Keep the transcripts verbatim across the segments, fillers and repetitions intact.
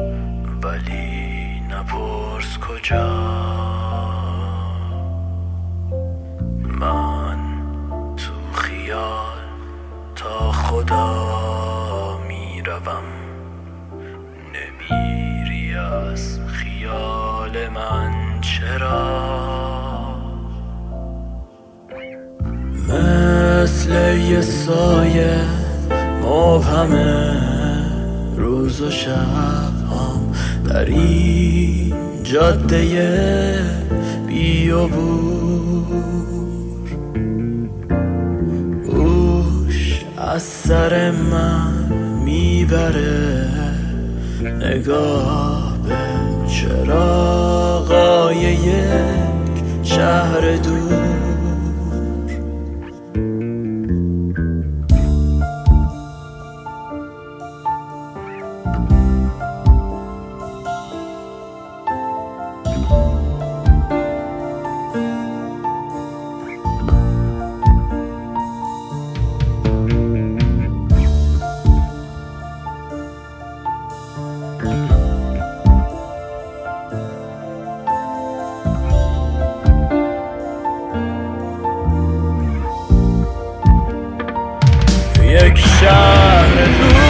ولی نپرس کجا. من تو خیال تا خدا میروم، نمیری از خیال من چرا؟ مثل یه سایه مبهمه روز و شب هم در این جاده بیابور. اوش از سر من میبره نگاه به چراغای یک شهر دور. یک شهر دور،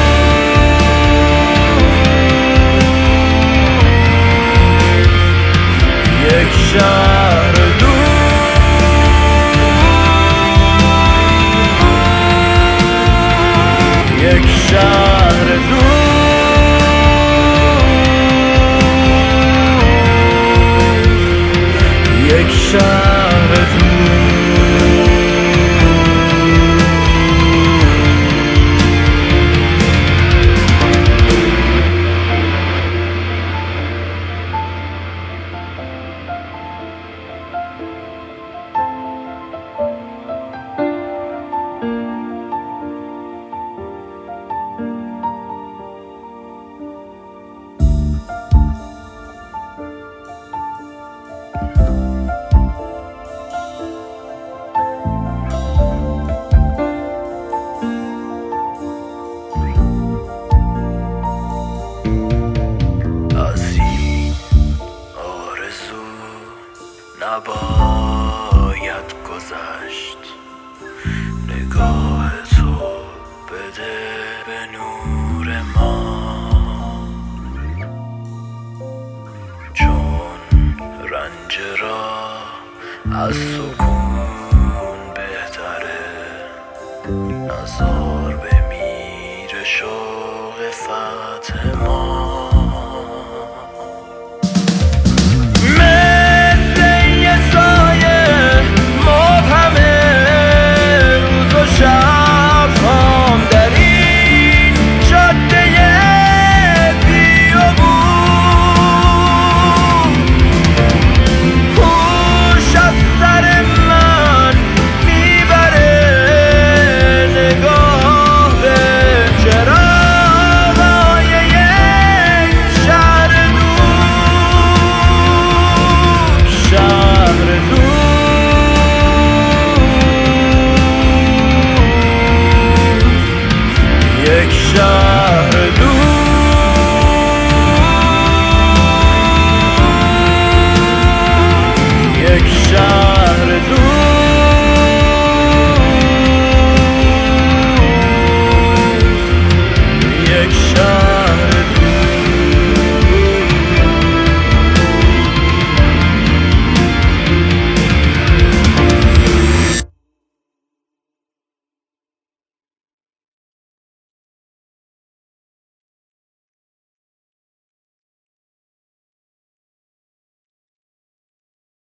یک شهر دور، یک شهر دور، یک شهر دور. نباید گذشت، نگاه تو بده به نور ما، چون رنج را از سکون بهتره. نزار بمیر شوق فتح ما.